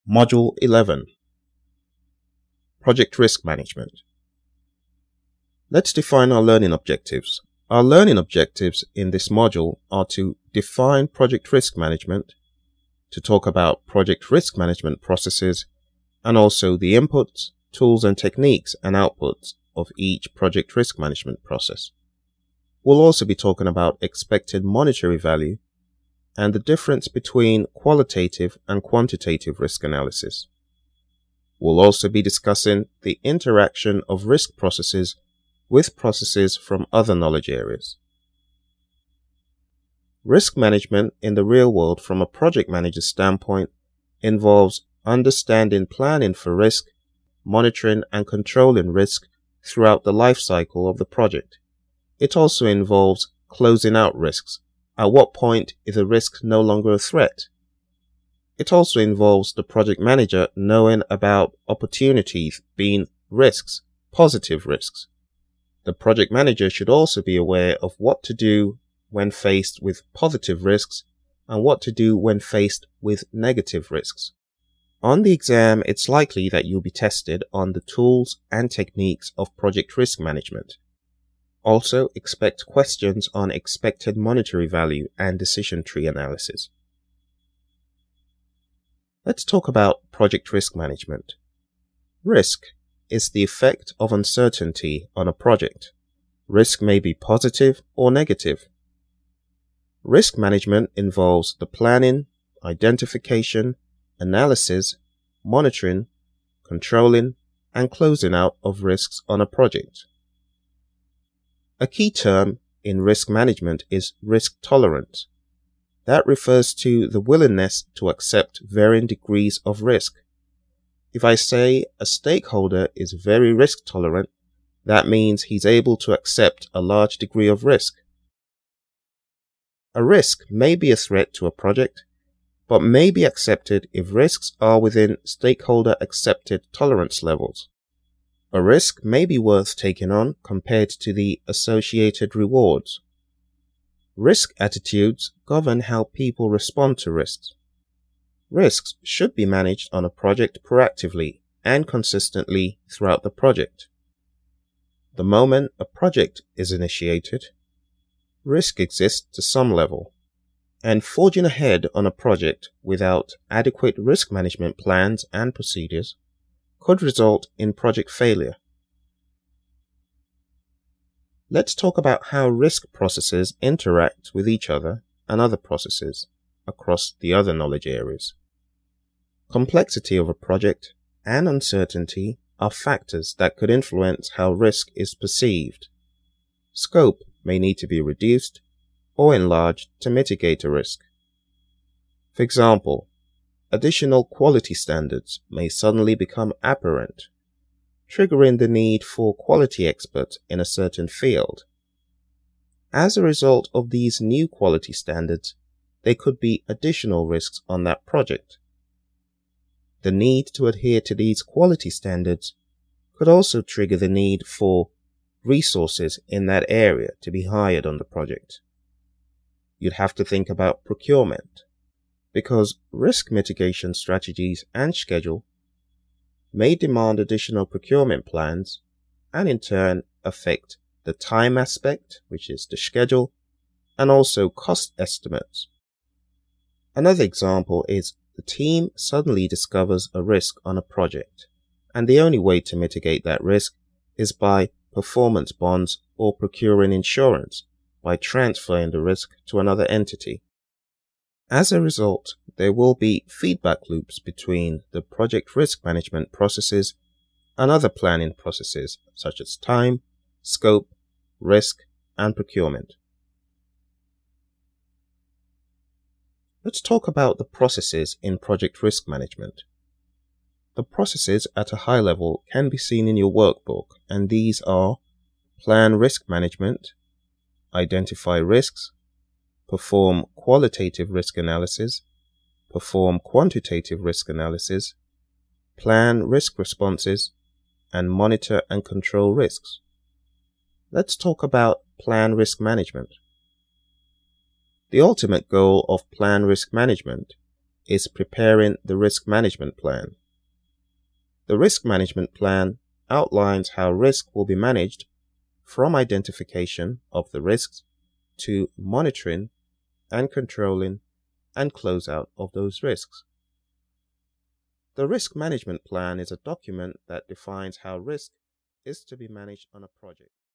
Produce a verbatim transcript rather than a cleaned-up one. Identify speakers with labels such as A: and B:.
A: Module eleven. Project Risk Management. Let's define our learning objectives. Our learning objectives in this module are to define project risk management, to talk about project risk management processes, and also the inputs, tools and techniques and outputs of each project risk management process. We'll also be talking about expected monetary value and the difference between qualitative and quantitative risk analysis. We'll also be discussing the interaction of risk processes with processes from other knowledge areas. Risk management in the real world from a project manager's standpoint involves understanding planning for risk, monitoring and controlling risk throughout the life cycle of the project. It also involves closing out risks. At what point is a risk no longer a threat? It also involves the project manager knowing about opportunities being risks, positive risks. The project manager should also be aware of what to do when faced with positive risks and what to do when faced with negative risks. On the exam, it's likely that you'll be tested on the tools and techniques of project risk management. Also, expect questions on expected monetary value and decision tree analysis. Let's talk about project risk management. Risk is the effect of uncertainty on a project. Risk may be positive or negative. Risk management involves the planning, identification, analysis, monitoring, controlling, and closing out of risks on a project. A key term in risk management is risk tolerance. That refers to the willingness to accept varying degrees of risk. If I say a stakeholder is very risk tolerant, that means he's able to accept a large degree of risk. A risk may be a threat to a project, but may be accepted if risks are within stakeholder accepted tolerance levels. A risk may be worth taking on compared to the associated rewards. Risk attitudes govern how people respond to risks. Risks should be managed on a project proactively and consistently throughout the project. The moment a project is initiated, risk exists to some level, and forging ahead on a project without adequate risk management plans and procedures could result in project failure. Let's talk about how risk processes interact with each other and other processes across the other knowledge areas. Complexity of a project and uncertainty are factors that could influence how risk is perceived. Scope may need to be reduced or enlarged to mitigate a risk. For example, additional quality standards may suddenly become apparent, triggering the need for quality experts in a certain field. As a result of these new quality standards, there could be additional risks on that project. The need to adhere to these quality standards could also trigger the need for resources in that area to be hired on the project. You'd have to think about procurement, because risk mitigation strategies and schedule may demand additional procurement plans and in turn affect the time aspect, which is the schedule, and also cost estimates. Another example is the team suddenly discovers a risk on a project, and the only way to mitigate that risk is by performance bonds or procuring insurance by transferring the risk to another entity. As a result, there will be feedback loops between the project risk management processes and other planning processes such as time, scope, risk, and procurement. Let's talk about the processes in project risk management. The processes at a high level can be seen in your workbook, and these are plan risk management, identify risks, perform qualitative risk analysis, perform quantitative risk analysis, plan risk responses, and monitor and control risks. Let's talk about plan risk management. The ultimate goal of plan risk management is preparing the risk management plan. The risk management plan outlines how risk will be managed from identification of the risks to monitoring and controlling and closeout of those risks. The risk management plan is a document that defines how risk is to be managed on a project.